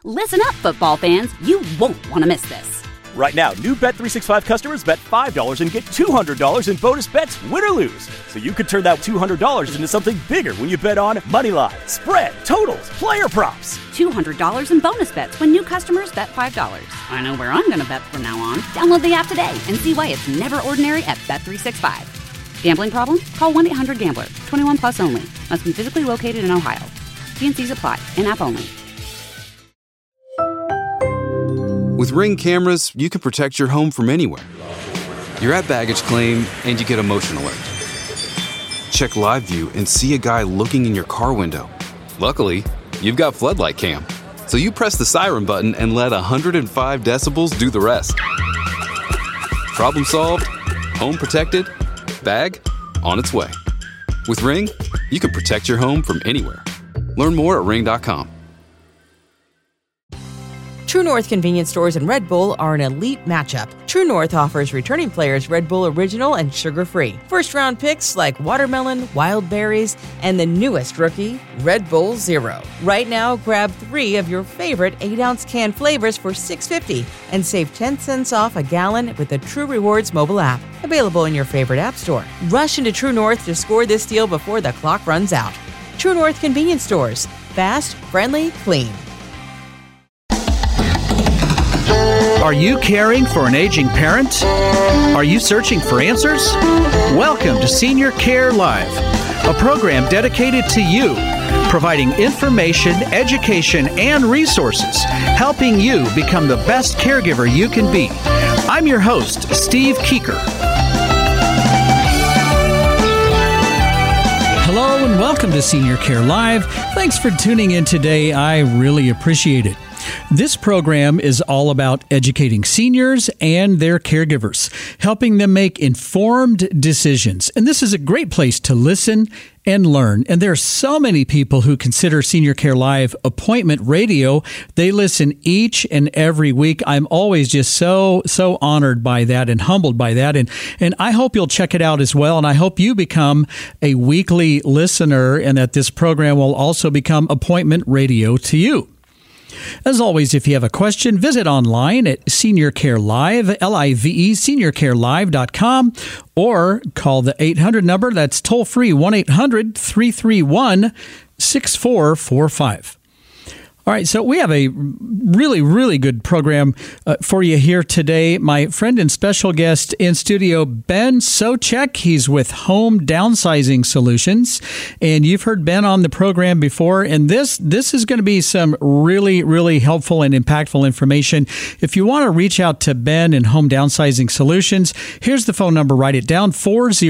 Listen up, football fans. You won't want to miss this. Right now, new Bet365 customers bet $5 and get $200 in bonus bets, win or lose. So you could turn that $200 into something bigger when you bet on money line, spread, totals, player props. $200 in bonus bets when new customers bet $5. I know where I'm going to bet from now on. Download the app today and see why it's never ordinary at Bet365. Gambling problem? Call 1-800-GAMBLER. 21 plus only. Must be physically located in Ohio. T&Cs apply. In-app only. With Ring cameras, you can protect your home from anywhere. You're at baggage claim and you get a motion alert. Check live view and see a guy looking in your car window. Luckily, you've got floodlight cam. So you press the siren button and let 105 decibels do the rest. Problem solved, home protected, bag on its way. With Ring, you can protect your home from anywhere. Learn more at ring.com. True North convenience stores and Red Bull are an elite matchup. True North offers returning players Red Bull Original and sugar-free. First-round picks like watermelon, wild berries, and the newest rookie, Red Bull Zero. Right now, grab 3 of your favorite 8-ounce can flavors for $6.50 and save 10 cents off a gallon with the True Rewards mobile app. Available in your favorite app store. Rush into True North to score this deal before the clock runs out. True North convenience stores. Fast, friendly, clean. Are you caring for an aging parent? Are you searching for answers? Welcome to Senior Care Live, a program dedicated to you, providing information, education, and resources, helping you become the best caregiver you can be. I'm your host, Steve Keeker. Hello and welcome to Senior Care Live. Thanks for tuning in today. I really appreciate it. This program is all about educating seniors and their caregivers, helping them make informed decisions. And this is a great place to listen and learn. And there are so many people who consider Senior Care Live appointment radio. They listen each and every week. I'm always just so honored by that and humbled by that. And I hope you'll check it out as well. And I hope you become a weekly listener and that this program will also become appointment radio to you. As always, if you have a question, visit online at Senior Care Live, Live, seniorcarelive.com, or call the 800 number. That's toll-free, 1-800-331-6445. All right, so we have a really, really good program for you here today. My friend and special guest in studio, Ben Socek. He's with Home Downsizing Solutions, and you've heard Ben on the program before. And this is going to be some really, really helpful and impactful information. If you want to reach out to Ben and Home Downsizing Solutions, here's the phone number. Write it down: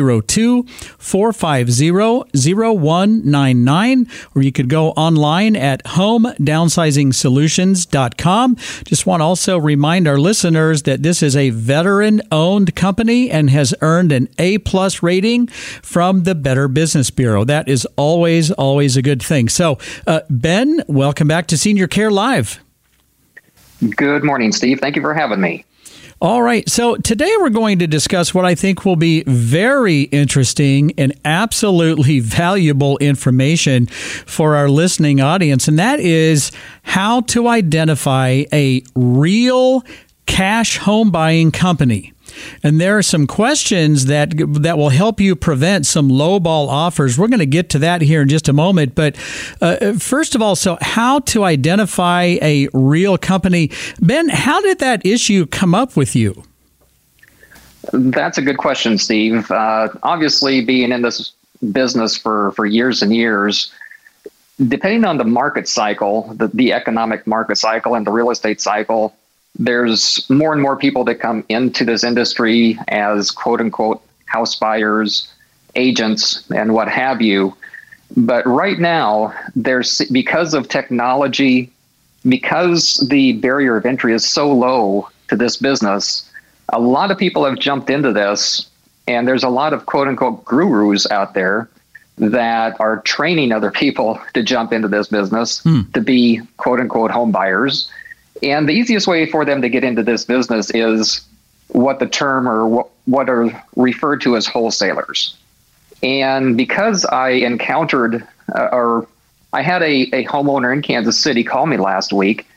402-450-0199, or you could go online at HomeDownsizingSolutions.com. Just want to also remind our listeners that this is a veteran-owned company and has earned an A+ rating from the Better Business Bureau. That is always a good thing. So, Ben, welcome back to Senior Care Live. Good morning, Steve. Thank you for having me. All right. So today we're going to discuss what I think will be very interesting and absolutely valuable information for our listening audience. And that is how to identify a real cash home buying company. And there are some questions that will help you prevent some lowball offers. We're going to get to that here in just a moment. But first of all, so how to identify a real company. Ben, how did that issue come up with you? That's a good question, Steve. Obviously, being in this business for years and years, depending on the market cycle, the economic market cycle and the real estate cycle, there's more and more people that come into this industry as quote unquote house buyers, agents, and what have you. But right now, because of technology, because the barrier of entry is so low to this business, a lot of people have jumped into this, and there's a lot of quote unquote gurus out there that are training other people to jump into this business to be quote unquote home buyers. And the easiest way for them to get into this business is what the term or what are referred to as wholesalers. And because I encountered I had a homeowner in Kansas City call me last week,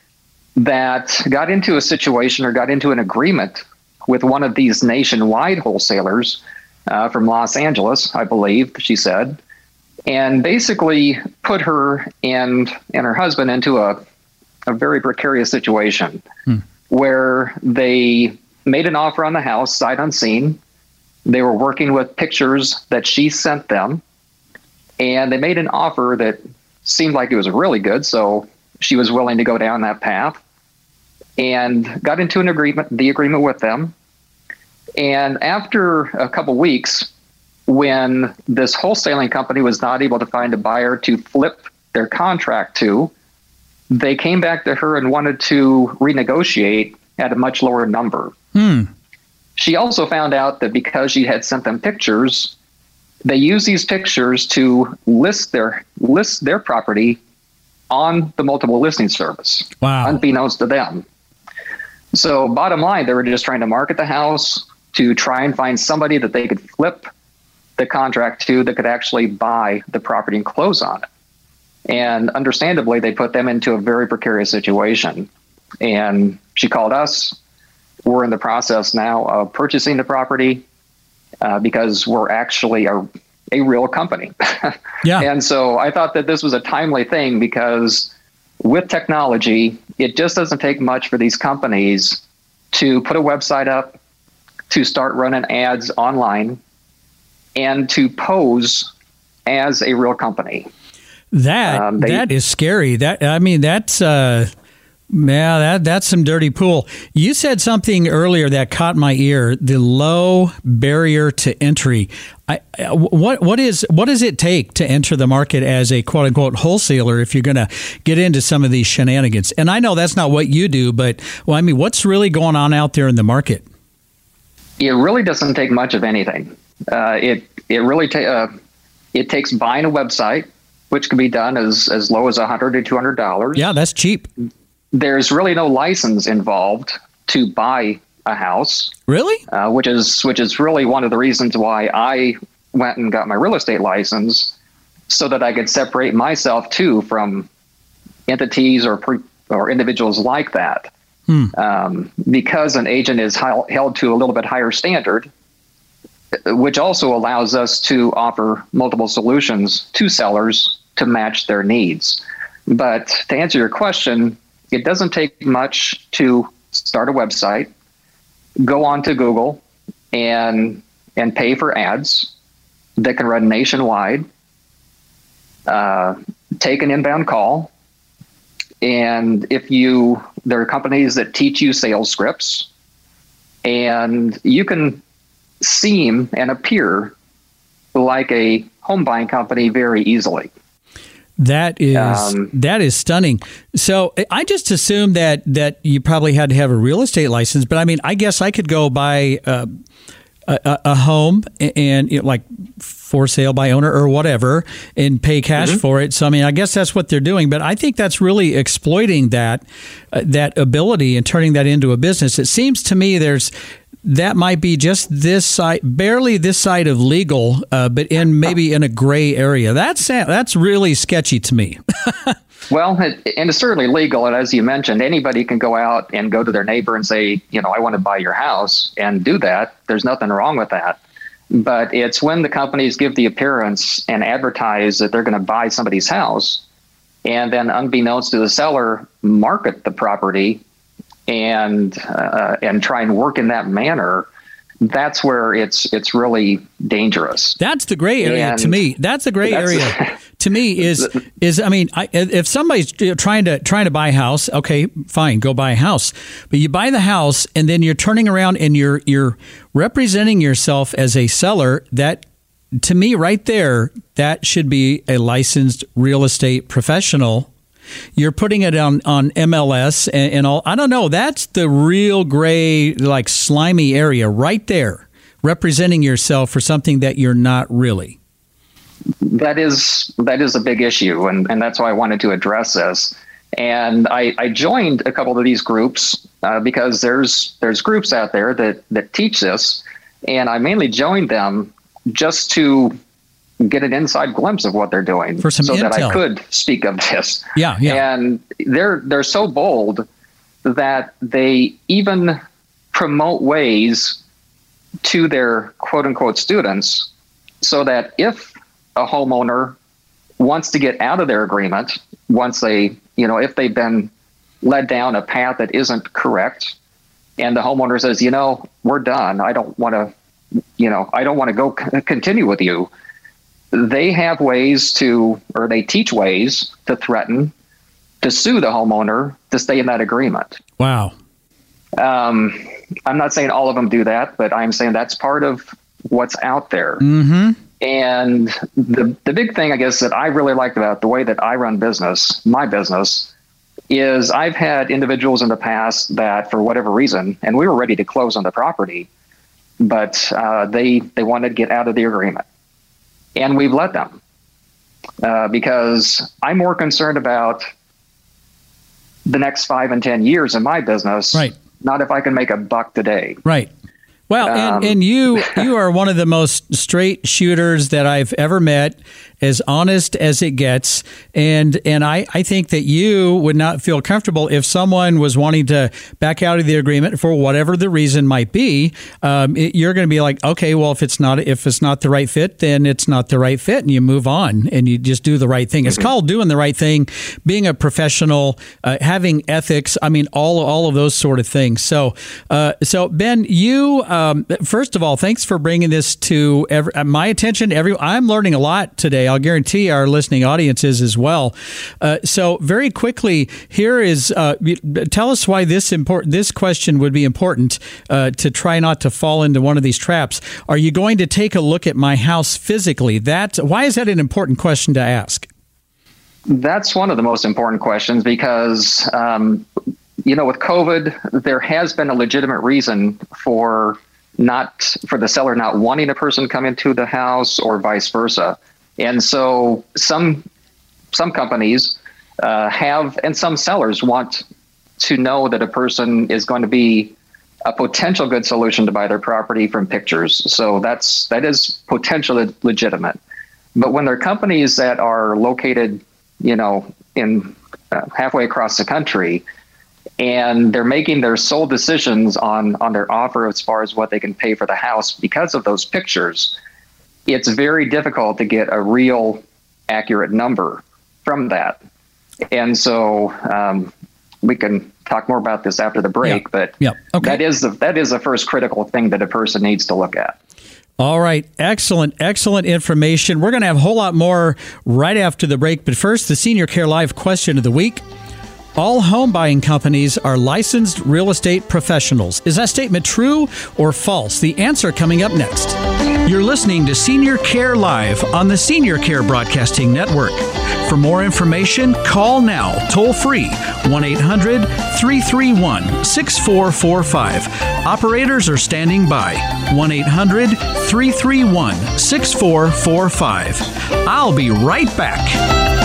that got into a situation or got into an agreement with one of these nationwide wholesalers from Los Angeles, I believe she said, and basically put her and her husband into a very precarious situation where they made an offer on the house sight unseen. They were working with pictures that she sent them, and they made an offer that seemed like it was really good. So she was willing to go down that path and got into the agreement with them. And after a couple weeks, when this wholesaling company was not able to find a buyer to flip their contract to, they came back to her and wanted to renegotiate at a much lower number. She also found out that because she had sent them pictures, they use these pictures to list their property on the multiple listing service, unbeknownst to them. So bottom line, they were just trying to market the house to try and find somebody that they could flip the contract to that could actually buy the property and close on it. And understandably, they put them into a very precarious situation. And she called us. We're in the process now of purchasing the property because we're actually a real company. Yeah. And so I thought that this was a timely thing because with technology, it just doesn't take much for these companies to put a website up, to start running ads online, and to pose as a real company. That is scary. That's some dirty pool. You said something earlier that caught my ear: the low barrier to entry. What does it take to enter the market as a quote unquote wholesaler if you're going to get into some of these shenanigans? And I know that's not what you do, but what's really going on out there in the market? It really doesn't take much of anything. It takes buying a website, which can be done as low as $100 to $200. Yeah, that's cheap. There's really no license involved to buy a house. Really? Which is really one of the reasons why I went and got my real estate license, so that I could separate myself too from entities or individuals like that. Because an agent is held to a little bit higher standard, which also allows us to offer multiple solutions to sellers to match their needs. But to answer your question, it doesn't take much to start a website, go on to Google and pay for ads that can run nationwide, take an inbound call. And there are companies that teach you sales scripts, and you can seem and appear like a home buying company very easily. That is stunning. So I just assumed that you probably had to have a real estate license, but I guess I could go buy a home and like for sale by owner or whatever and pay cash for it. So I guess that's what they're doing, but I think that's really exploiting that ability and turning that into a business. It seems to me that might be just this side, barely this side of legal, but maybe in a gray area. That's really sketchy to me. Well, and it's certainly legal. And as you mentioned, anybody can go out and go to their neighbor and say, I want to buy your house, and do that. There's nothing wrong with that. But it's when the companies give the appearance and advertise that they're going to buy somebody's house, and then unbeknownst to the seller, market the property and try and work in that manner. That's where it's really dangerous. That's the gray area to me. That's the gray area to me is if somebody's trying to buy a house, okay, fine, go buy a house. But you buy the house and then you're turning around and you're representing yourself as a seller. That, to me, right there, that should be a licensed real estate professional. You're putting it on MLS and all. I don't know. That's the real gray, like slimy area right there, representing yourself for something that you're not really. That is a big issue, and that's why I wanted to address this. And I joined a couple of these groups because there's groups out there that teach this, and I mainly joined them just to get an inside glimpse of what they're doing, for some so intel. That I could speak of this. Yeah. And they're so bold that they even promote ways to their quote unquote students so that if a homeowner wants to get out of their agreement, once they, if they've been led down a path that isn't correct, and the homeowner says, we're done, I don't want to go continue with you, they have ways or they teach ways to threaten to sue the homeowner to stay in that agreement. Wow. I'm not saying all of them do that, but I'm saying that's part of what's out there. Mm-hmm. And the big thing, I guess, that I really liked about the way that I run my business, is I've had individuals in the past that, for whatever reason, and we were ready to close on the property, but they wanted to get out of the agreement. And we've let them because I'm more concerned about the next 5 and 10 years in my business, right? Not if I can make a buck today. Right. Well, and you are one of the most straight shooters that I've ever met, as honest as it gets. And I think that you would not feel comfortable if someone was wanting to back out of the agreement for whatever the reason might be. You're going to be like, okay, well, if it's not the right fit, then it's not the right fit, and you move on and you just do the right thing. It's called doing the right thing, being a professional, having ethics. I mean, all of those sort of things. So Ben, you. First of all, thanks for bringing this to my attention. I'm learning a lot today. I'll guarantee our listening audience is as well. So very quickly, here is, tell us why this question would be important to try not to fall into one of these traps. Are you going to take a look at my house physically? Why is that an important question to ask? That's one of the most important questions because, with COVID, there has been a legitimate reason for the seller not wanting a person to come into the house or vice versa. And so some companies have, and some sellers want to know that a person is going to be a potential good solution to buy their property from pictures. So that is potentially legitimate. But when there are companies that are located, in halfway across the country, and they're making their sole decisions on their offer as far as what they can pay for the house because of those pictures, it's very difficult to get a real accurate number from that. And so we can talk more about this after the break, but okay. that is the first critical thing that a person needs to look at. All right. Excellent information. We're going to have a whole lot more right after the break. But first, the Senior Care Live question of the week. All home buying companies are licensed real estate professionals. Is that statement true or false? The answer coming up next. You're listening to Senior Care Live on the Senior Care Broadcasting Network. For more information, call now, toll free, 1-800-331-6445. Operators are standing by, 1-800-331-6445. I'll be right back.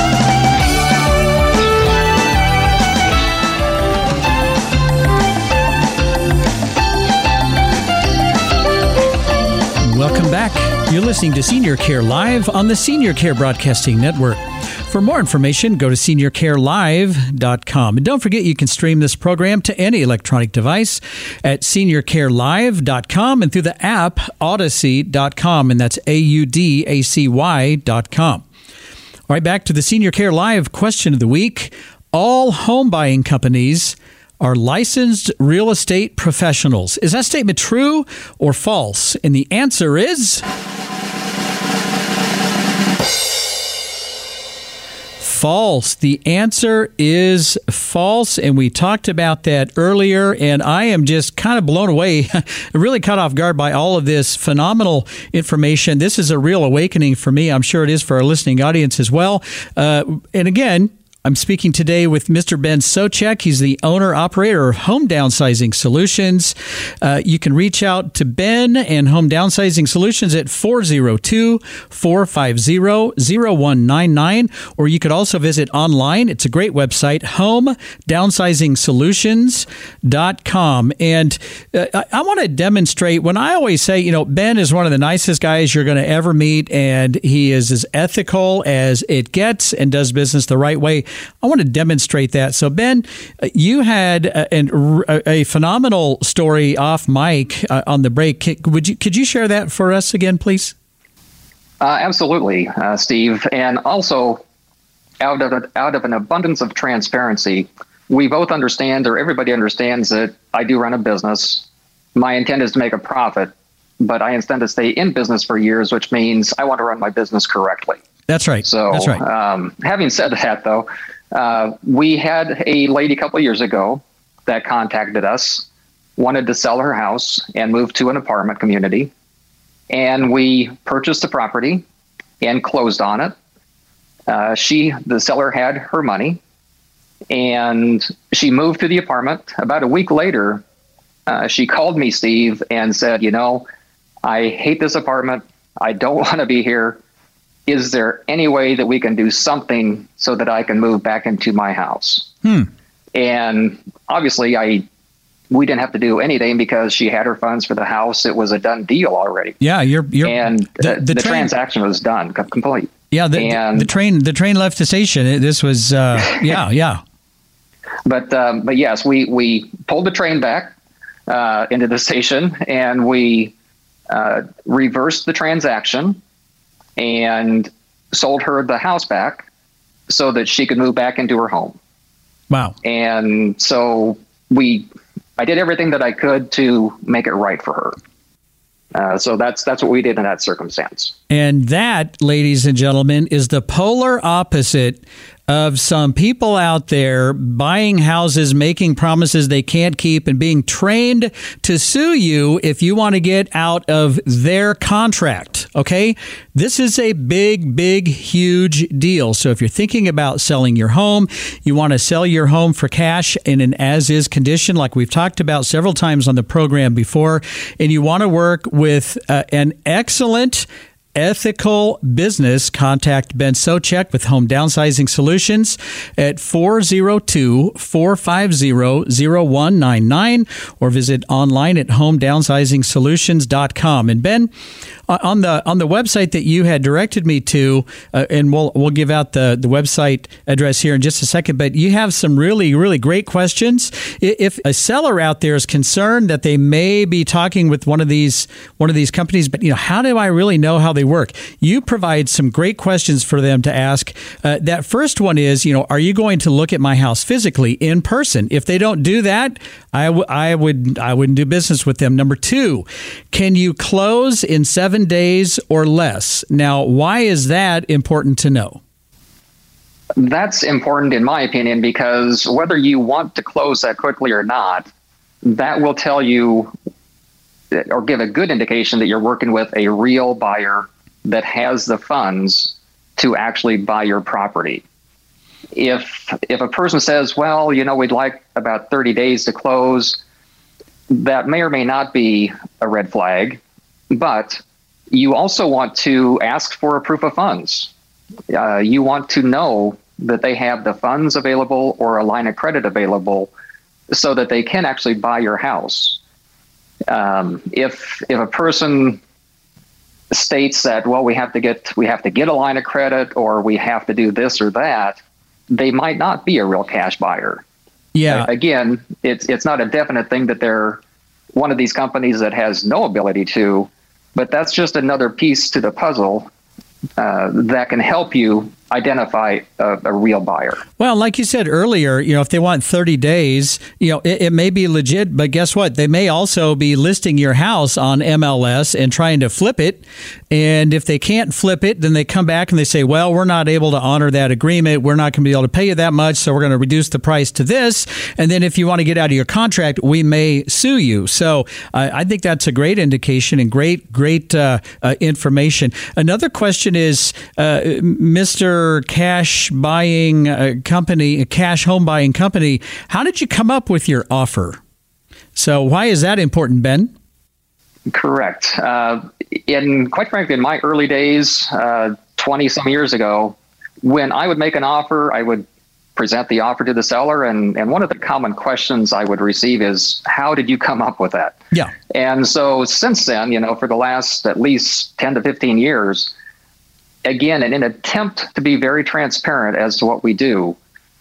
Welcome back. You're listening to Senior Care Live on the Senior Care Broadcasting Network. For more information, go to seniorcarelive.com. And don't forget, you can stream this program to any electronic device at seniorcarelive.com and through the app Audacy.com, and that's AUDACY.com. All right, back to the Senior Care Live question of the week. All home buying companies are licensed real estate professionals. Is that statement true or false? And the answer is false. The answer is false, and we talked about that earlier, and I am just kind of blown away, really caught off guard by all of this phenomenal information. This is a real awakening for me. I'm sure it is for our listening audience as well. And again, I'm speaking today with Mr. Ben Socek. He's the owner-operator of Home Downsizing Solutions. You can reach out to Ben and Home Downsizing Solutions at 402-450-0199, or you could also visit online. It's a great website, homedownsizing.solutions.com. And I want to demonstrate, when I always say, Ben is one of the nicest guys you're going to ever meet, and he is as ethical as it gets and does business the right way. I want to demonstrate that. So, Ben, you had a phenomenal story off mic on the break. Could you share that for us again, please? Absolutely, Steve. And also, out of an abundance of transparency, we both understand, or everybody understands, that I do run a business. My intent is to make a profit, but I intend to stay in business for years, which means I want to run my business correctly. That's right. So, that's right. Having said that, though, we had a lady a couple of years ago that contacted us, wanted to sell her house and move to an apartment community. And we purchased the property and closed on it. The seller had her money, and she moved to the apartment. About a week later, she called me, Steve, and said, I hate this apartment. I don't want to be here. Is there any way that we can do something so that I can move back into my house? And obviously, we didn't have to do anything because she had her funds for the house. It was a done deal already. Yeah, the transaction was done, complete. Yeah, the train left the station. This was yeah. But yes, we pulled the train back into the station, and we reversed the transaction and sold her the house back so that she could move back into her home. Wow. And so I did everything that I could to make it right for her. So that's what we did in that circumstance. And that, ladies and gentlemen, is the polar opposite of some people out there buying houses, making promises they can't keep, and being trained to sue you if you want to get out of their contract. Okay? This is a big, huge deal. So if you're thinking about selling your home, you want to sell your home for cash in an as-is condition, like we've talked about several times on the program before, and you want to work with an excellent ethical business, contact Ben Socek with Home Downsizing Solutions at 402-450-0199 or visit online at homedownsizing-solutions.com. And Ben, on the website that you had directed me to, and we'll give out the website address here in just a second, but you have some really great questions. If a seller out there is concerned that they may be talking with one of these companies, but how do I really know how they work? You provide some great questions for them to ask. That first one is, are you going to look at my house physically in person? If they don't do that, I wouldn't do business with them. Number 2, can you close in 7 days or less? Now, why is that important to know? That's important, in my opinion, because whether you want to close that quickly or not, that will tell you or give a good indication that you're working with a real buyer that has the funds to actually buy your property. If a person says, well, we'd like about 30 days to close, that may or may not be a red flag, but you also want to ask for a proof of funds. You want to know that they have the funds available or a line of credit available so that they can actually buy your house. If a person states that, well, we have to get a line of credit or we have to do this or that, they might not be a real cash buyer. Yeah. Again, it's not a definite thing that they're one of these companies that has no ability to, but that's just another piece to the puzzle that can help you identify a real buyer. Well, like you said earlier, if they want 30 days, it may be legit, but guess what? They may also be listing your house on MLS and trying to flip it. And if they can't flip it, then they come back and they say, well, we're not able to honor that agreement. We're not going to be able to pay you that much, so we're going to reduce the price to this. And then if you want to get out of your contract, we may sue you. So I think that's a great indication and great information. Another question is, Mr. Cash buying company, cash home buying company, how did you come up with your offer? So why is that important, Ben? Correct. Quite frankly, in my early days, 20 some years ago, when I would make an offer, I would present the offer to the seller. And one of the common questions I would receive is, how did you come up with that? Yeah. And so since then, for the last at least 10 to 15 years, again, in an attempt to be very transparent as to what we do,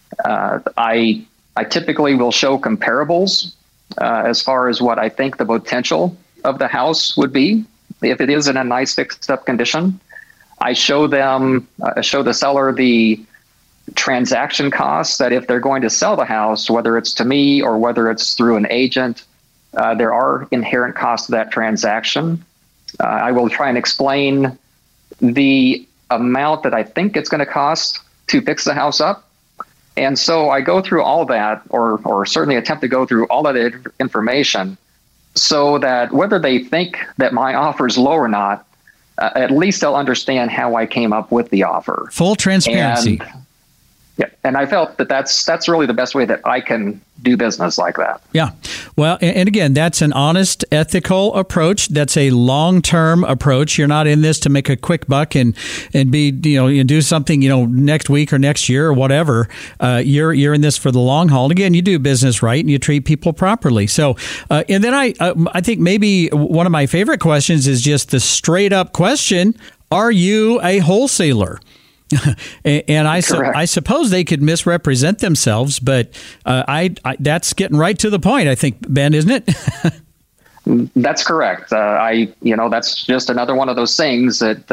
I typically will show comparables as far as what I think the potential of the house would be if it is in a nice fixed up condition. I show the seller the transaction costs, that if they're going to sell the house, whether it's to me or whether it's through an agent, there are inherent costs to that transaction. I will try and explain the amount that I think it's going to cost to fix the house up. And so I go through all that, or certainly attempt to go through all of the information, so that whether they think that my offer is low or not, at least they'll understand how I came up with the offer. Full transparency. And I felt that that's really the best way that I can do business like that. Yeah. Well, and again, that's an honest, ethical approach. That's a long-term approach. You're not in this to make a quick buck and be, you do something, next week or next year or whatever. You're in this for the long haul. And again, you do business right and you treat people properly. So, and then I think maybe one of my favorite questions is just the straight up question: are you a wholesaler? And I suppose they could misrepresent themselves, but I that's getting right to the point, I think, Ben, isn't it? That's correct. That's just another one of those things that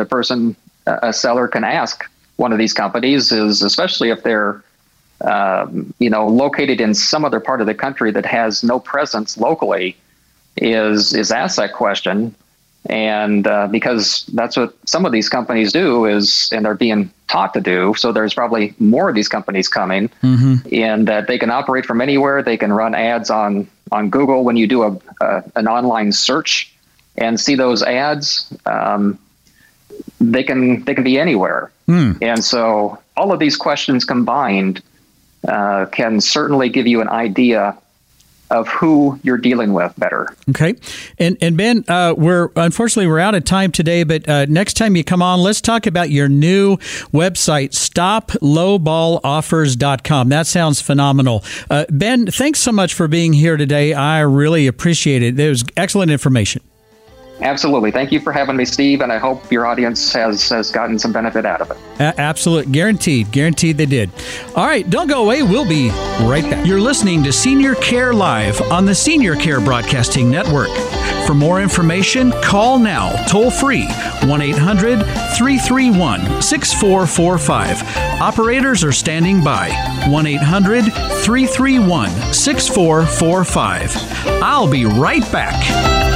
a seller can ask one of these companies, is especially if they're located in some other part of the country that has no presence locally, is ask that question. And because that's what some of these companies do, and they're being taught to do. So there's probably more of these companies coming, and that they can operate from anywhere. They can run ads on Google when you do an online search and see those ads. They can be anywhere. And so all of these questions combined can certainly give you an idea of who you're dealing with better. Okay. And Ben, we're out of time today, but next time you come on, let's talk about your new website, stoplowballoffers.com. That sounds phenomenal. Ben, thanks so much for being here today. I really appreciate it. It was excellent information. Absolutely. Thank you for having me, Steve, and I hope your audience has gotten some benefit out of it. Absolutely. Guaranteed they did. All right, don't go away. We'll be right back. You're listening to Senior Care Live on the Senior Care Broadcasting Network. For more information, call now, toll free, 1-800-331-6445. Operators are standing by, 1-800-331-6445. I'll be right back.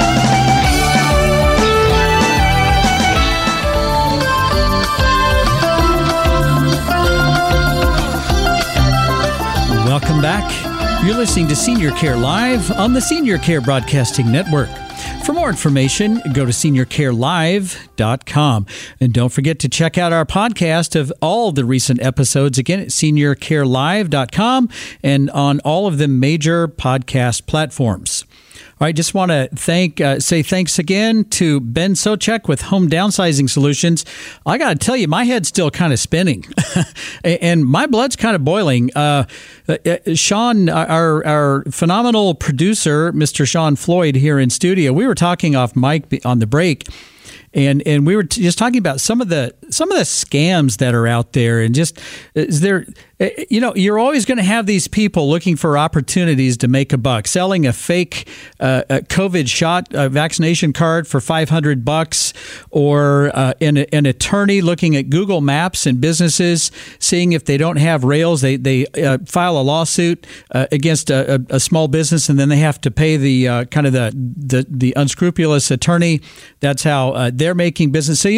Welcome back. You're listening to Senior Care Live on the Senior Care Broadcasting Network. For more information, go to seniorcarelive.com. And don't forget to check out our podcast of all the recent episodes, again, at seniorcarelive.com and on all of the major podcast platforms. All right, just want to say thanks again to Ben Socek with Home Downsizing Solutions. I got to tell you, my head's still kind of spinning and my blood's kind of boiling. Sean, our phenomenal producer, Mr. Sean Floyd here in studio, we were talking off mic on the break. And we were just talking about some of the scams that are out there, and just is there, you're always going to have these people looking for opportunities to make a buck, selling a fake COVID shot vaccination card for $500, or an attorney looking at Google Maps and businesses, seeing if they don't have rails, they file a lawsuit against a small business, and then they have to pay the kind of the unscrupulous attorney. That's how they're making business. So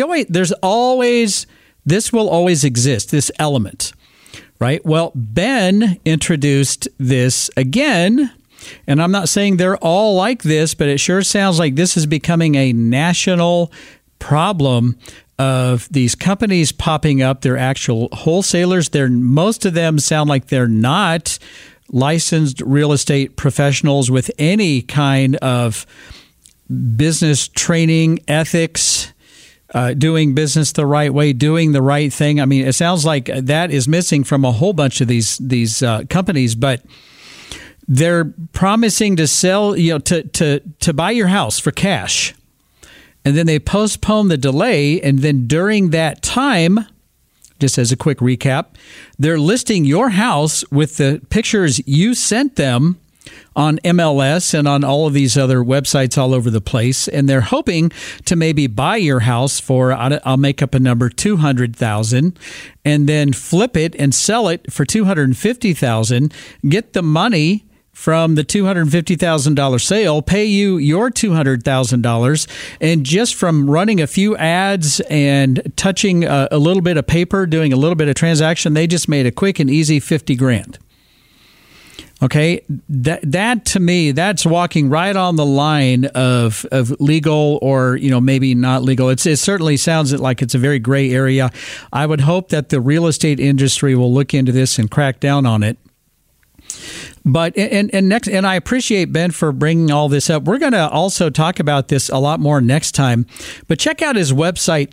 this will always exist, this element, right? Well, Ben introduced this again, and I'm not saying they're all like this, but it sure sounds like this is becoming a national problem of these companies popping up. They're actual wholesalers. Most of them sound like they're not licensed real estate professionals with any kind of business training, ethics, doing business the right way, doing the right thing. I mean, it sounds like that is missing from a whole bunch of these companies, but they're promising to sell, to buy your house for cash. And then they postpone the delay. And then during that time, just as a quick recap. They're listing your house with the pictures you sent them on MLS and on all of these other websites all over the place, and they're hoping to maybe buy your house for, I'll make up a number, $200,000, and then flip it and sell it for $250,000, get the money from the $250,000 sale, pay you your $200,000, and just from running a few ads and touching a little bit of paper, doing a little bit of transaction, they just made a quick and easy $50,000. Okay, that to me, that's walking right on the line of legal or, maybe not legal. It certainly sounds like it's a very gray area. I would hope that the real estate industry will look into this and crack down on it. But and I appreciate Ben for bringing all this up. We're going to also talk about this a lot more next time. But check out his website,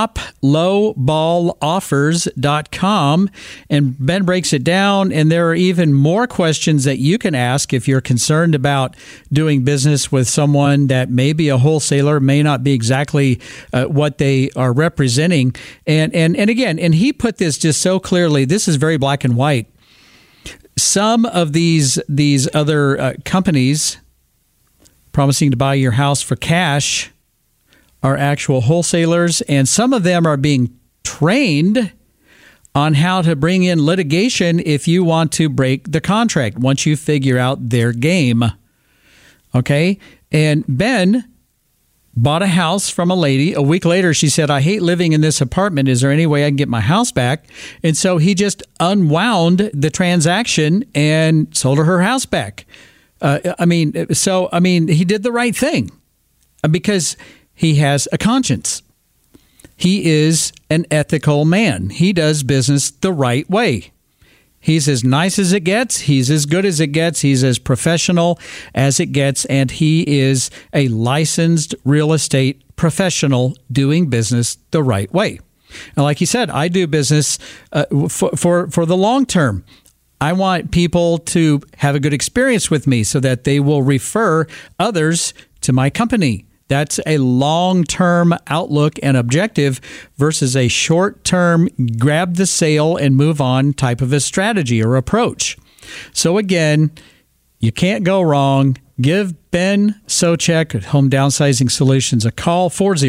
stoplowballoffers.com, and Ben breaks it down. And there are even more questions that you can ask if you're concerned about doing business with someone that may be a wholesaler, may not be exactly what they are representing. And again, and he put this just so clearly. This is very black and white. Some of these other companies promising to buy your house for cash are actual wholesalers, and some of them are being trained on how to bring in litigation if you want to break the contract once you figure out their game. Okay? And Ben bought a house from a lady. A week later, she said, I hate living in this apartment. Is there any way I can get my house back? And so he just unwound the transaction and sold her house back. He did the right thing because he has a conscience. He is an ethical man. He does business the right way. He's as nice as it gets. He's as good as it gets. He's as professional as it gets. And he is a licensed real estate professional doing business the right way. And like he said, I do business for the long term. I want people to have a good experience with me so that they will refer others to my company. That's a long-term outlook and objective versus a short-term grab the sale and move on type of a strategy or approach. So again, you can't go wrong. Give Ben Socek at Home Downsizing Solutions a call,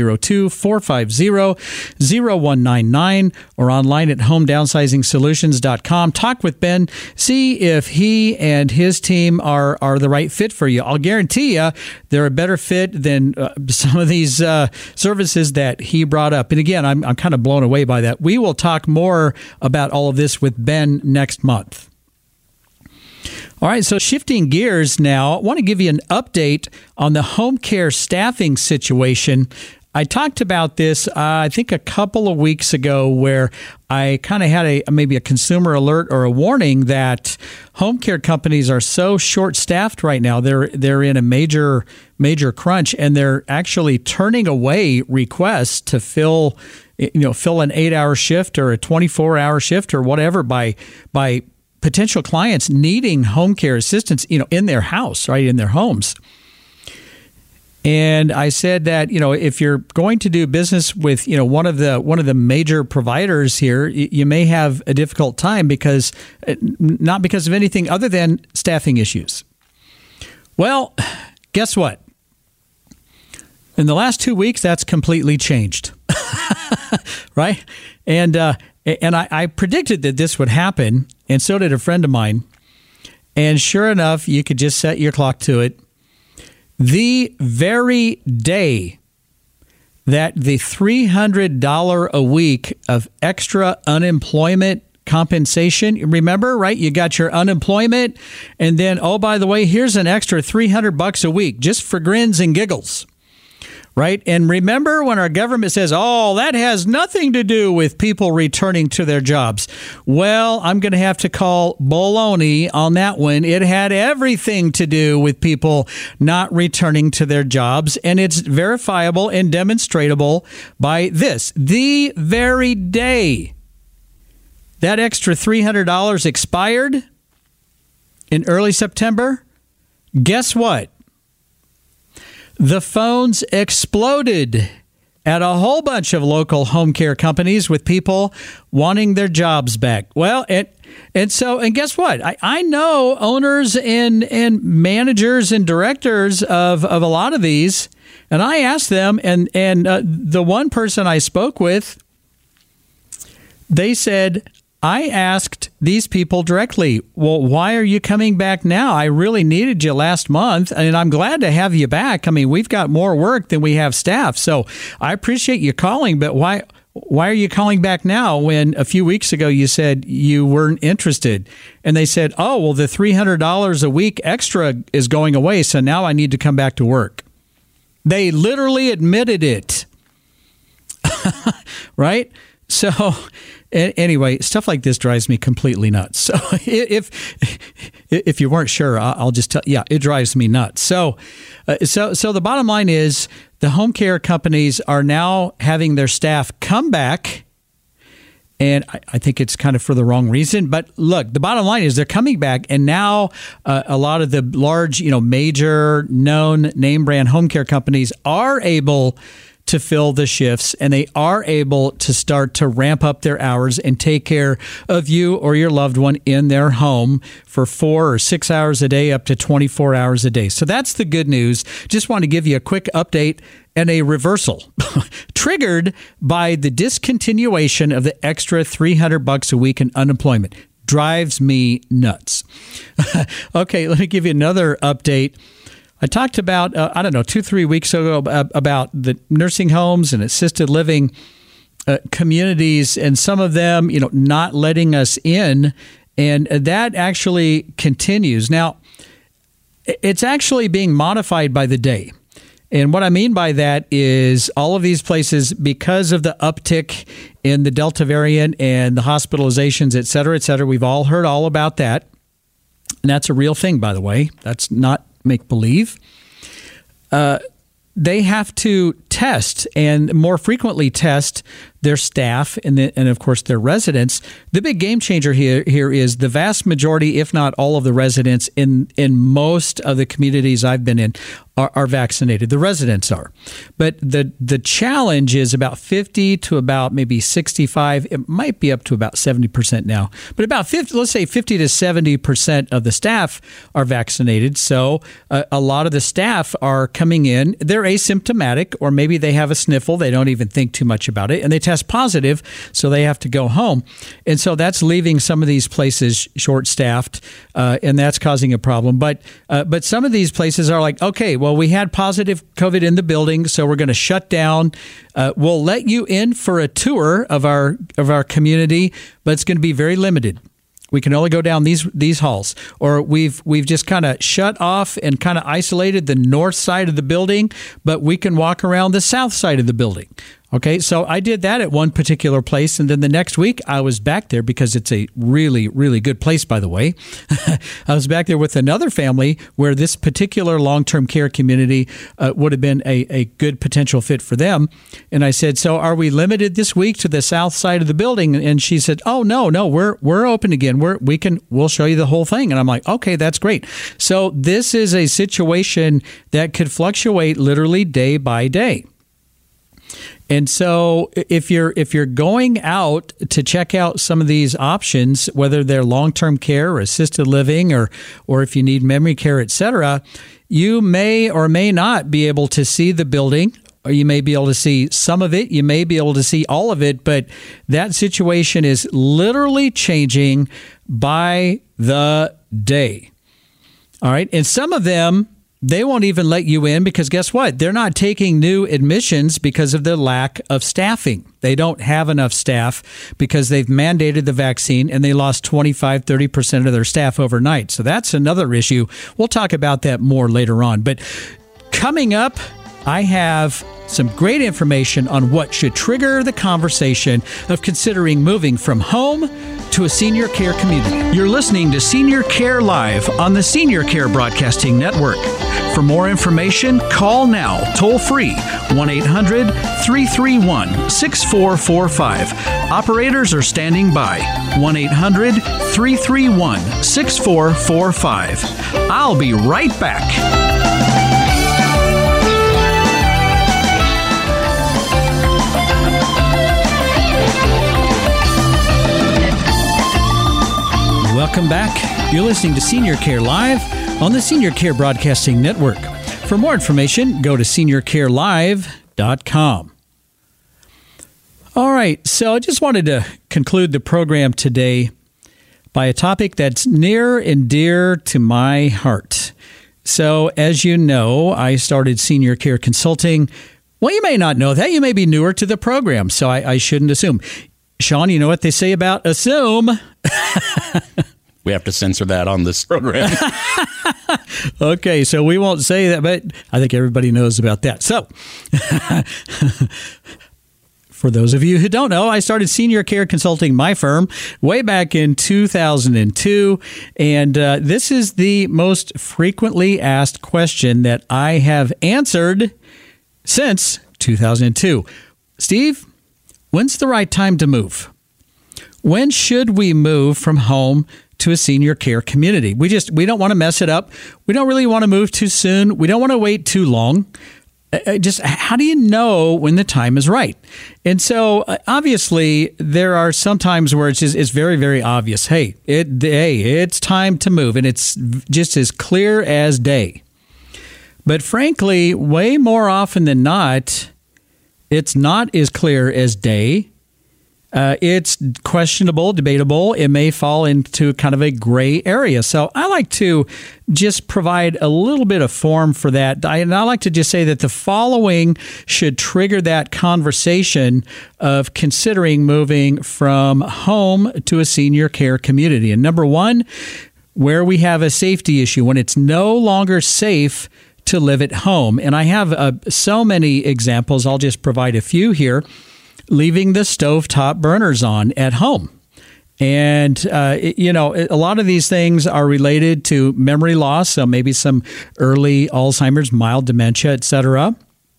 402-450-0199, or online at homedownsizing-solutions.com. Talk with Ben. See if he and his team are the right fit for you. I'll guarantee you they're a better fit than some of these services that he brought up. And again, I'm kind of blown away by that. We will talk more about all of this with Ben next month. All right, so shifting gears now, I want to give you an update on the home care staffing situation. I talked about this, I think, a couple of weeks ago where I kind of had maybe a consumer alert or a warning that home care companies are so short-staffed right now. They're in a major crunch, and they're actually turning away requests to fill an 8-hour shift or a 24-hour shift or whatever by potential clients needing home care assistance, in their house, right, in their homes. And I said that, if you're going to do business with, one of the major providers here, you may have a difficult time not because of anything other than staffing issues. Well, guess what? In the last 2 weeks, that's completely changed, right? And I predicted that this would happen, and so did a friend of mine. And sure enough, you could just set your clock to it. The very day that the $300 a week of extra unemployment compensation, remember, right? You got your unemployment, and then, oh, by the way, here's an extra $300 a week just for grins and giggles. Right? And remember when our government says, oh, that has nothing to do with people returning to their jobs. Well, I'm going to have to call baloney on that one. It had everything to do with people not returning to their jobs. And it's verifiable and demonstratable by this. The very day that extra $300 expired in early September, guess what? The phones exploded at a whole bunch of local home care companies with people wanting their jobs back. Well, and guess what? I know owners and managers and directors of a lot of these, and I asked them, and the one person I spoke with, they said, I asked these people directly, well, why are you coming back now? I really needed you last month, and I'm glad to have you back. I mean, we've got more work than we have staff, so I appreciate you calling, but why are you calling back now when a few weeks ago you said you weren't interested? And they said, oh, well, the $300 a week extra is going away, so now I need to come back to work. They literally admitted it, right? So anyway, stuff like this drives me completely nuts. So if you weren't sure, I'll just tell you, yeah, it drives me nuts. So the bottom line is the home care companies are now having their staff come back. And I think it's kind of for the wrong reason. But look, the bottom line is they're coming back. And now a lot of the large, major known name brand home care companies are able to fill the shifts, and they are able to start to ramp up their hours and take care of you or your loved one in their home for 4 or 6 hours a day, up to 24 hours a day. So that's the good news. Just want to give you a quick update and a reversal triggered by the discontinuation of the extra $300 a week in unemployment. Drives me nuts. Okay, let me give you another update. I talked about, 2-3 weeks ago about the nursing homes and assisted living communities, and some of them, not letting us in. And that actually continues. Now, it's actually being modified by the day. And what I mean by that is all of these places, because of the uptick in the Delta variant and the hospitalizations, et cetera, we've all heard all about that. And that's a real thing, by the way. That's not make-believe. They have to test, and more frequently test, their staff and of course their residents. The big game changer here is the vast majority, if not all of the residents in most of the communities I've been in are vaccinated. The residents are. But the challenge is about 50 to about maybe 65. It might be up to about 70% now. But about 50 to 70% of the staff are vaccinated. So a lot of the staff are coming in. They're asymptomatic, or maybe they have a sniffle. They don't even think too much about it, and they test positive, so they have to go home. And so that's leaving some of these places short-staffed, and that's causing a problem. But some of these places are like, okay, well, we had positive COVID in the building, so we're going to shut down. We'll let you in for a tour of our community, but it's going to be very limited. We can only go down these halls. Or we've just kind of shut off and kind of isolated the north side of the building, but we can walk around the south side of the building. Okay, so I did that at one particular place, and then the next week I was back there, because it's a really, really good place, by the way. I was back there with another family where this particular long-term care community would have been a good potential fit for them. And I said, so are we limited this week to the south side of the building? And she said, oh, no, we're open again. We'll show you the whole thing. And I'm like, okay, that's great. So this is a situation that could fluctuate literally day by day. And so if you're going out to check out some of these options, whether they're long-term care or assisted living, or if you need memory care, et cetera, you may or may not be able to see the building, or you may be able to see some of it. You may be able to see all of it, but that situation is literally changing by the day. All right. And some of them, they won't even let you in, because guess what? They're not taking new admissions because of the lack of staffing. They don't have enough staff because they've mandated the vaccine, and they lost 25, 30% of their staff overnight. So that's another issue. We'll talk about that more later on. But coming up, I have some great information on what should trigger the conversation of considering moving from home to a senior care community. You're listening to Senior Care Live on the Senior Care Broadcasting Network. For more information, call now, toll free, 1-800-331-6445. Operators are standing by, 1-800-331-6445. I'll be right back. Welcome back. You're listening to Senior Care Live on the Senior Care Broadcasting Network. For more information, go to seniorcarelive.com. All right, so I just wanted to conclude the program today by a topic that's near and dear to my heart. So, as you know, I started Senior Care Consulting. Well, you may not know that. You may be newer to the program, so I shouldn't assume. Sean, you know what they say about assume? We have to censor that on this program. Okay, so we won't say that, but I think everybody knows about that. So, for those of you who don't know, I started Senior Care Consulting, my firm, way back in 2002. And this is the most frequently asked question that I have answered since 2002. Steve, when's the right time to move? When should we move from home to a senior care community? We don't want to mess it up. We don't really want to move too soon. We don't want to wait too long. Just how do you know when the time is right? And so obviously there are some times where it's very, very obvious. Hey, it's time to move, and it's just as clear as day. But frankly, way more often than not, it's not as clear as day. It's questionable, debatable. It may fall into kind of a gray area. So I like to just provide a little bit of form for that. And I like to just say that the following should trigger that conversation of considering moving from home to a senior care community. And number one, where we have a safety issue, when it's no longer safe to live at home. And I have so many examples. I'll just provide a few here. Leaving the stovetop burners on at home. And, a lot of these things are related to memory loss, so maybe some early Alzheimer's, mild dementia, etc.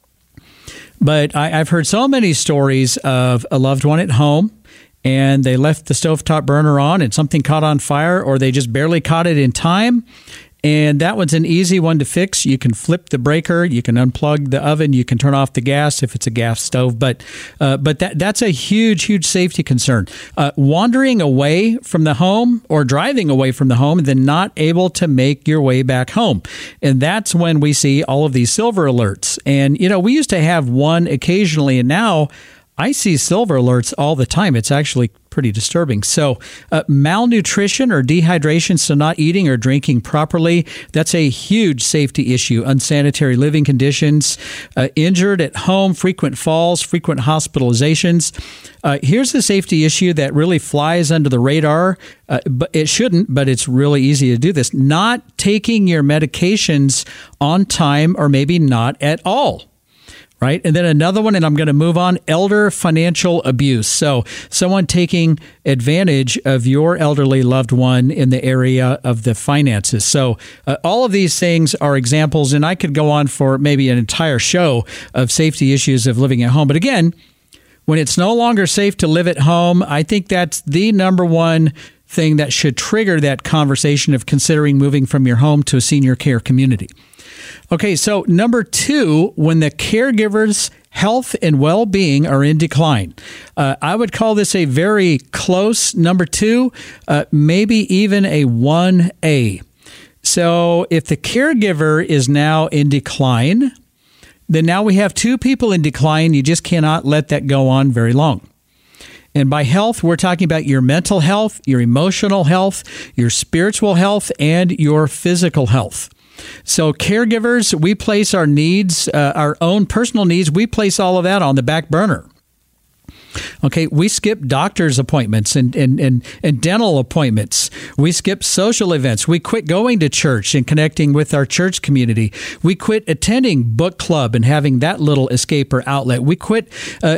But I've heard so many stories of a loved one at home, and they left the stovetop burner on and something caught on fire, or they just barely caught it in time. And that one's an easy one to fix. You can flip the breaker, you can unplug the oven, you can turn off the gas if it's a gas stove. But that's a huge safety concern. Wandering away from the home or driving away from the home and then not able to make your way back home. And that's when we see all of these silver alerts. And, we used to have one occasionally, and now I see silver alerts all the time. It's actually pretty disturbing. So malnutrition or dehydration, so not eating or drinking properly, that's a huge safety issue. Unsanitary living conditions, injured at home, frequent falls, frequent hospitalizations. Here's the safety issue that really flies under the radar, but it shouldn't, but it's really easy to do this. Not taking your medications on time or maybe not at all. Right. And then another one, and I'm going to move on, elder financial abuse. So someone taking advantage of your elderly loved one in the area of the finances. So all of these things are examples, and I could go on for maybe an entire show of safety issues of living at home. But again, when it's no longer safe to live at home, I think that's the number one thing that should trigger that conversation of considering moving from your home to a senior care community. Okay, so number two, when the caregiver's health and well-being are in decline. I would call this a very close number two, maybe even a 1A. So if the caregiver is now in decline, then now we have two people in decline. You just cannot let that go on very long. And by health, we're talking about your mental health, your emotional health, your spiritual health, and your physical health. So caregivers, we place our needs, our own personal needs, we place all of that on the back burner. Okay, we skip doctor's appointments and dental appointments. We skip social events. We quit going to church and connecting with our church community. We quit attending book club and having that little escape or outlet. We quit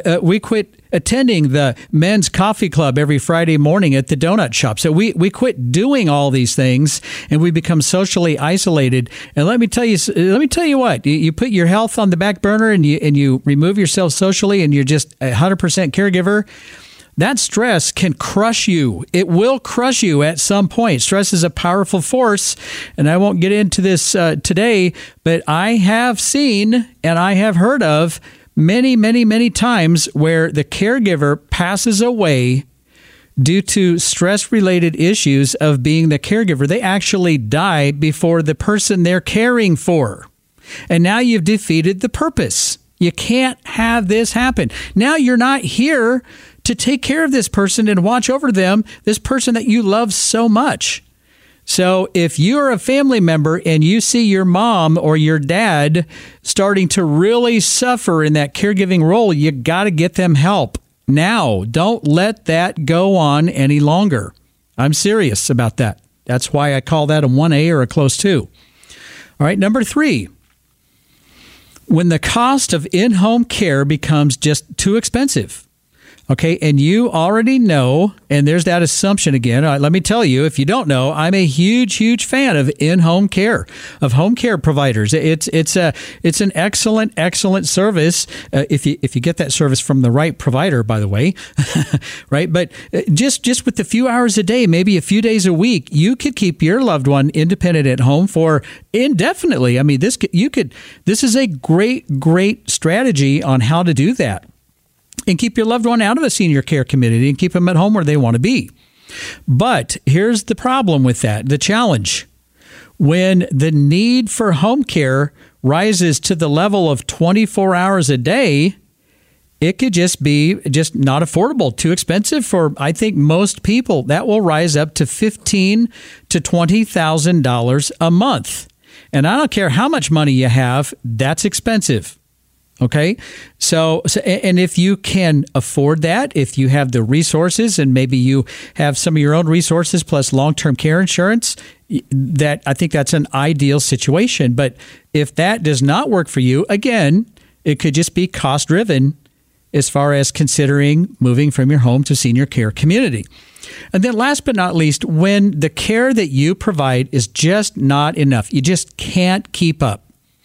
attending the men's coffee club every Friday morning at the donut shop. So we quit doing all these things, and we become socially isolated. And let me tell you what, you put your health on the back burner and you remove yourself socially, and you're just 100% caregiver. That stress can crush you. It will crush you at some point. Stress is a powerful force, and I won't get into this today, but I have seen and I have heard of many, many, many times where the caregiver passes away due to stress-related issues of being the caregiver. They actually die before the person they're caring for. And now you've defeated the purpose. You can't have this happen. Now you're not here to take care of this person and watch over them, this person that you love so much. So if you're a family member and you see your mom or your dad starting to really suffer in that caregiving role, you got to get them help now. Don't let that go on any longer. I'm serious about that. That's why I call that a 1A or a close 2. All right, number 3. When the cost of in-home care becomes just too expensive, okay, and you already know, and there's that assumption again. Let me tell you, if you don't know, I'm a huge, huge fan of in-home care, of home care providers. It's an excellent service if you get that service from the right provider, by the way, right? But just with a few hours a day, maybe a few days a week, you could keep your loved one independent at home for indefinitely. I mean, this is a great strategy on how to do that. And keep your loved one out of a senior care community and keep them at home where they want to be. But here's the problem with that, the challenge. When the need for home care rises to the level of 24 hours a day, it could just be not affordable, too expensive for, I think, most people. That will rise up to $15,000 to $20,000 a month. And I don't care how much money you have, that's expensive. Okay, so and if you can afford that, if you have the resources and maybe you have some of your own resources plus long-term care insurance, that I think that's an ideal situation. But if that does not work for you, again, it could just be cost-driven as far as considering moving from your home to senior care community. And then last but not least, when the care that you provide is just not enough, you just can't keep up.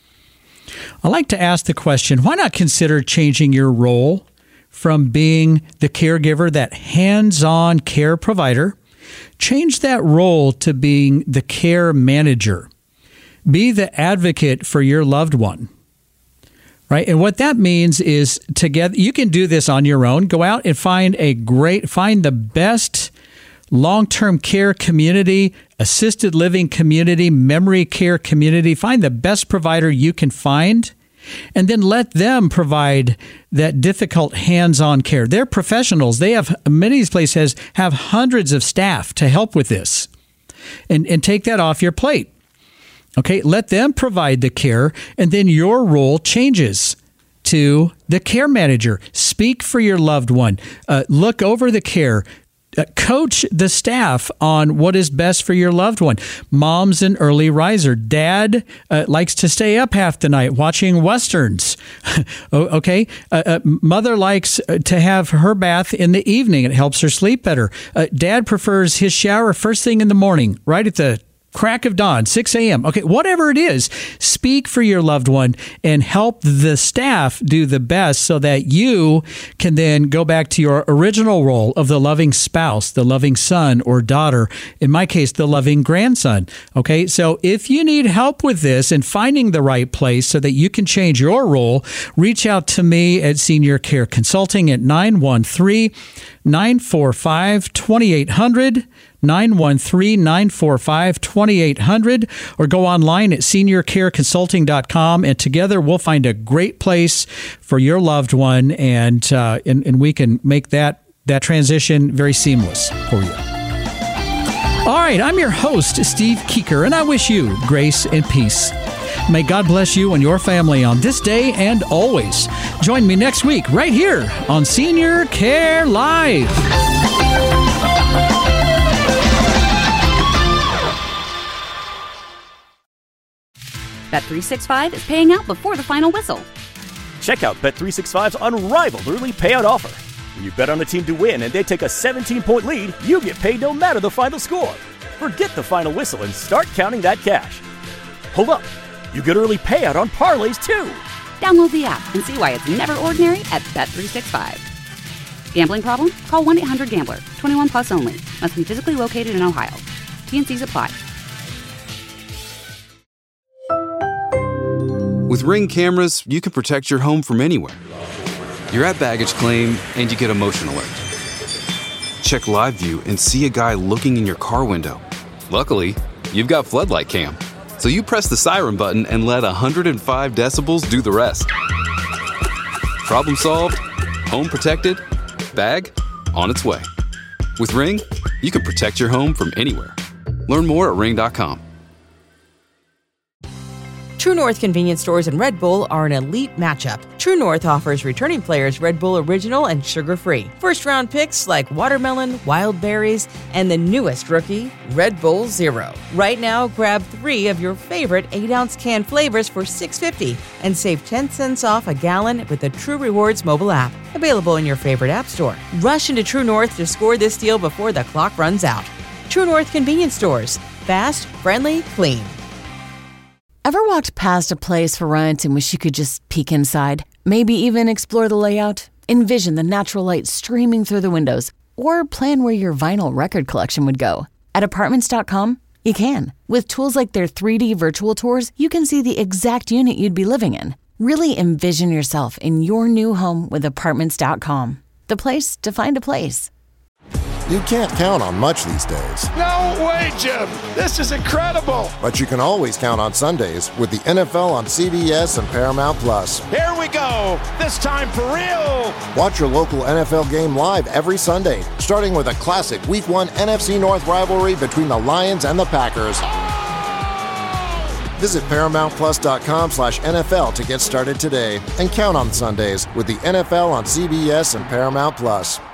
I like to ask the question, why not consider changing your role from being the caregiver, that hands-on care provider? Change that role to being the care manager. Be the advocate for your loved one. Right? And what that means is together, you can do this on your own. Go out and find the best long-term care community, assisted living community, memory care community. Find the best provider you can find, and then let them provide that difficult hands-on care. They're professionals. Many of these places have hundreds of staff to help with this, and take that off your plate. Okay, let them provide the care, and then your role changes to the care manager. Speak for your loved one. Look over the care. Coach the staff on what is best for your loved one. Mom's an early riser. Dad likes to stay up half the night watching Westerns. Okay. Mother likes to have her bath in the evening. It helps her sleep better. Dad prefers his shower first thing in the morning, right at the crack of dawn, 6 a.m. Okay, whatever it is, speak for your loved one and help the staff do the best so that you can then go back to your original role of the loving spouse, the loving son or daughter, in my case, the loving grandson. Okay, so if you need help with this and finding the right place so that you can change your role, reach out to me at Senior Care Consulting at 913-945-2800. 913-945-2800, or go online at seniorcareconsulting.com, and together we'll find a great place for your loved one, and we can make that transition very seamless for you. All right, I'm your host, Steve Keeker, and I wish you grace and peace. May God bless you and your family on this day and always. Join me next week right here on Senior Care Live. Bet365 is paying out before the final whistle. Check out Bet365's unrivaled early payout offer. When you bet on a team to win and they take a 17-point lead, you get paid no matter the final score. Forget the final whistle and start counting that cash. Hold up. You get early payout on parlays, too. Download the app and see why it's never ordinary at Bet365. Gambling problem? Call 1-800-GAMBLER. 21 plus only. Must be physically located in Ohio. T&Cs apply. With Ring cameras, you can protect your home from anywhere. You're at baggage claim, and you get a motion alert. Check live view and see a guy looking in your car window. Luckily, you've got Floodlight Cam. So you press the siren button and let 105 decibels do the rest. Problem solved, home protected, bag on its way. With Ring, you can protect your home from anywhere. Learn more at ring.com. True North convenience stores and Red Bull are an elite matchup. True North offers returning players Red Bull Original and sugar-free. First-round picks like watermelon, wild berries, and the newest rookie, Red Bull Zero. Right now, grab 3 of your favorite 8-ounce can flavors for $6.50 and save 10 cents off a gallon with the True Rewards mobile app. Available in your favorite app store. Rush into True North to score this deal before the clock runs out. True North convenience stores. Fast, friendly, clean. Ever walked past a place for rent and wish you could just peek inside? Maybe even explore the layout? Envision the natural light streaming through the windows? Or plan where your vinyl record collection would go? At Apartments.com, you can. With tools like their 3D virtual tours, you can see the exact unit you'd be living in. Really envision yourself in your new home with Apartments.com. The place to find a place. You can't count on much these days. No way, Jim! This is incredible! But you can always count on Sundays with the NFL on CBS and Paramount Plus. Here we go! This time for real! Watch your local NFL game live every Sunday, starting with a classic Week 1 NFC North rivalry between the Lions and the Packers. Visit ParamountPlus.com/NFL to get started today and count on Sundays with the NFL on CBS and Paramount Plus.